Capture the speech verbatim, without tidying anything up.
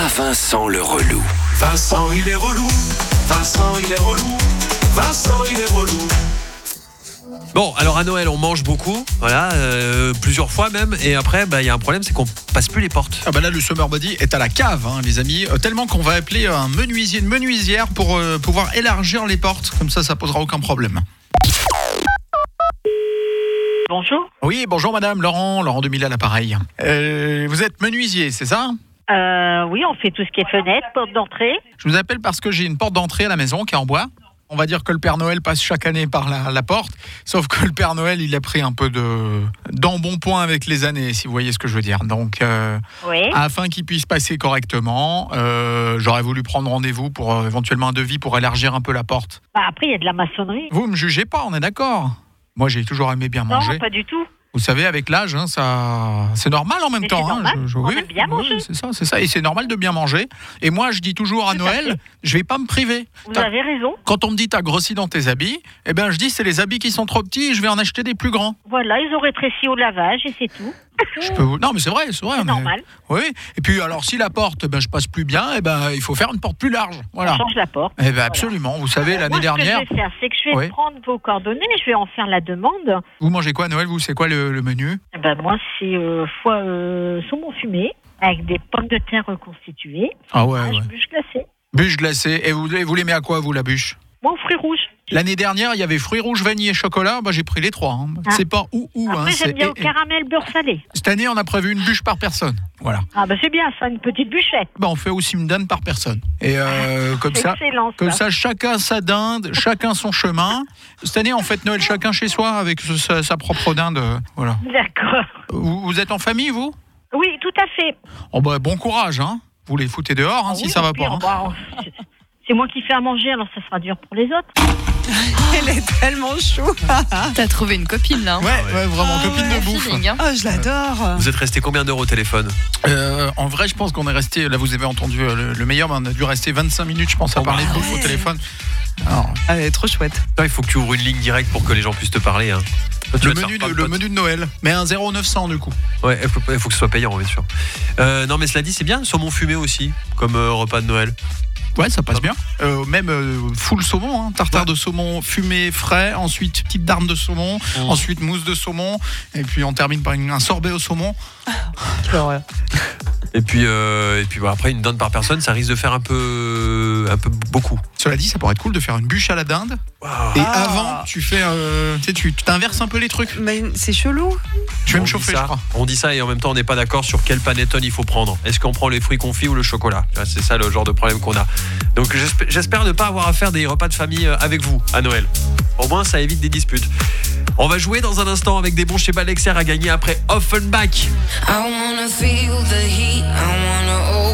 Vincent le relou. Vincent il est relou, Vincent il est relou, Vincent il est relou. Bon, alors à Noël, on mange beaucoup, voilà, euh, plusieurs fois même, et après, bah, il y a un problème, c'est qu'on passe plus les portes. Ah bah là, le Summer Body est à la cave, hein, les amis, euh, tellement qu'on va appeler un menuisier, une menuisière pour euh, pouvoir élargir les portes, comme ça, ça posera aucun problème. Bonjour. Oui, bonjour madame, Laurent, Laurent Demille à l'appareil. Euh, vous êtes menuisier, c'est ça ? Euh, oui, on fait tout ce qui est fenêtre, porte d'entrée. Je vous appelle parce que j'ai une porte d'entrée à la maison qui est en bois. On va dire que le Père Noël passe chaque année par la, la porte, sauf que le Père Noël, il a pris un peu de d'embonpoint avec les années, si vous voyez ce que je veux dire. Donc, euh, Oui. afin qu'il puisse passer correctement, euh, j'aurais voulu prendre rendez-vous pour euh, éventuellement un devis pour élargir un peu la porte. Bah, après, il y a de la maçonnerie. Vous me jugez pas, on est d'accord ? Moi, j'ai toujours aimé bien manger. Non, pas du tout. Vous savez, avec l'âge, hein, ça, c'est normal en même Mais temps. c'est normal, je, je, on oui, aime bien oui, manger. c'est ça, c'est ça. Et c'est normal de bien manger. Et moi, je dis toujours à Tout à Noël, fait. je vais pas me priver. Vous T'as- avez raison. Quand on me dit t'as grossi dans tes habits, eh ben je dis c'est les habits qui sont trop petits et je vais en acheter des plus grands. Voilà, ils ont rétréci au lavage et c'est tout. Je peux vous... Non mais c'est vrai, c'est vrai. C'est on est- normal. Oui. Et puis alors si la porte, ben je passe plus bien, eh ben il faut faire une porte plus large. Voilà. On change la porte. Eh ben absolument. Vous savez l'année Moi, dernière, ce que je vais faire, c'est que je vais Oui. prendre vos coordonnées, je vais en faire la demande. vous mangez quoi à Noël? Vous c'est quoi le, le menu? Eh ben, moi, c'est euh, foie euh, saumon fumé avec des pommes de terre reconstituées. Ah ouais. Ah, ouais. bûche glacée. Bûche glacée. Et vous, vous l'aimez à quoi vous la bûche? Moi, aux fruits rouges. L'année dernière, il y avait fruits rouges, vanille et chocolat. Bah, j'ai pris les trois. Hein. Ah. C'est pas ou ou. Après, Hein, j'aime c'est- bien et- au caramel beurre salé. Cette année, on a prévu une bûche par personne. Voilà. Ah, bah, c'est bien ça, une petite bûchette. Bah, on fait aussi une dinde par personne. Et euh, comme C'est ça. excellent, Comme ça. ça, chacun sa dinde, chacun son chemin. Cette année, on fête Noël chacun chez soi avec sa, sa propre dinde. euh, Voilà. D'accord. Vous, vous êtes en famille, vous? Oui, tout à fait. Oh bah, bon courage, hein. Vous les foutez dehors, hein, Ah si oui, ça va au pire, pas. hein. bah, c'est- c'est moi qui fais à manger, alors ça sera dur pour les autres. Elle est tellement chou. T'as trouvé une copine là. hein Ouais, ouais, vraiment, Ah copine ouais, de bouffe. Feeling, hein. Oh, je l'adore. Vous êtes resté combien d'heures au téléphone? Euh, en vrai, je pense qu'on est resté. Là, vous avez entendu euh, le, le meilleur, mais on a dû rester vingt-cinq minutes, je pense, à Oh, parler de bah bouffe au ouais. téléphone. Alors, Ah, elle est trop chouette. Là, il faut que tu ouvres une ligne directe pour que les gens puissent te parler. Hein. Toi, tu le, vas te menu faire de, plein le de potes. menu de Noël, mais un zéro neuf cent du coup. Ouais, il faut, il faut que ce soit payant, bien sûr. Euh, non, mais cela dit, c'est bien, saumon fumé aussi, comme euh, repas de Noël. Ouais, ça passe bien. Euh, même euh, full saumon, hein, tartare de saumon fumé frais, ensuite petite darne de saumon, Mmh. ensuite mousse de saumon, et puis on termine par une- un sorbet au saumon. Et puis, euh, et puis bah, après, une dinde par personne, ça risque de faire un peu, un peu beaucoup. Cela dit, ça pourrait être cool de faire une bûche à la dinde. Waouh. Et Ah. avant, tu fais, euh, tu sais, tu tu t'inverses un peu les trucs. Mais c'est chelou. Je vais On me dit chauffer, ça, je crois. On dit ça et en même temps, on n'est pas d'accord sur quel panettone il faut prendre. Est-ce qu'on prend les fruits confits ou le chocolat? Là, c'est ça le genre de problème qu'on a. Donc j'espère, j'espère ne pas avoir à faire des repas de famille euh, avec vous à Noël. Au moins, ça évite des disputes. On va jouer dans un instant avec des bons chez Balexer à gagner après Offenbach. I wanna feel the heat, I wanna